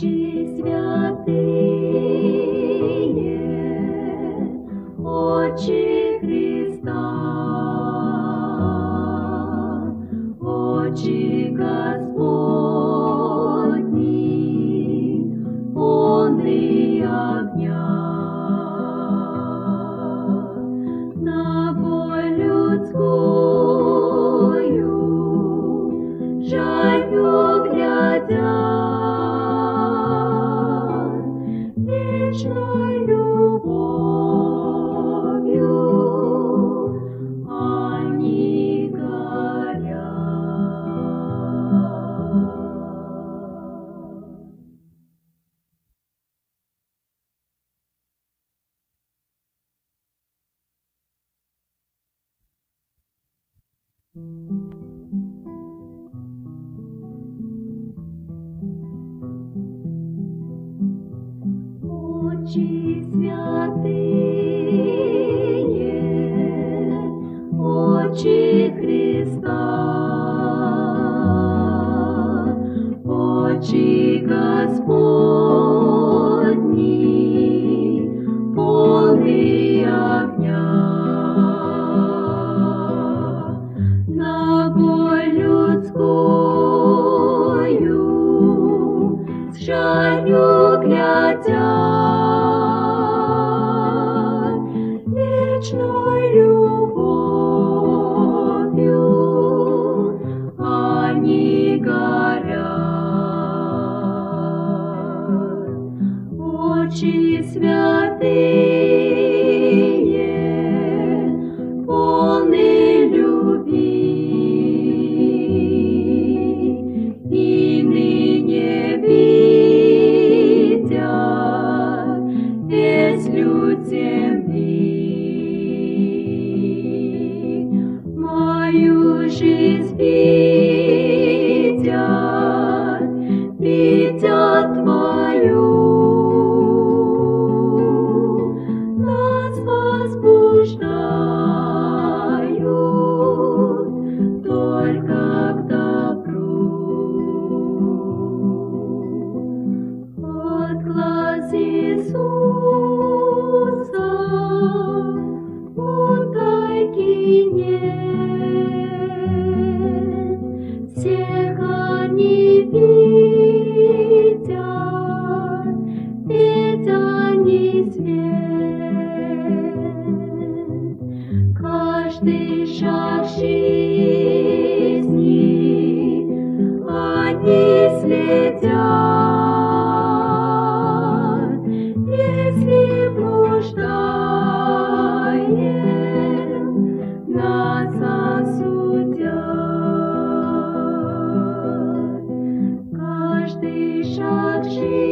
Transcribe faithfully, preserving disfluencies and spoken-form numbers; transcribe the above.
Очи святые, очи Христа, очи Господни, полны огня. На боль людскую жалью глядят, вечной любовью они горят. Очи святые, очи Христа, очи Господни, полны огня. На боль людскую с жалью глядят, вечной любовью они горят. Очи святые, полны любви, и ныне видят весь люд земли. Мою жизнь видят, видят Твою, нас возбуждают только к добру. От глаз Иисуса утайки нет, всех они видят, ведь они свет. Каждый шаг жизни они следят, если блуждаем, нас осудят. Каждый шаг жизни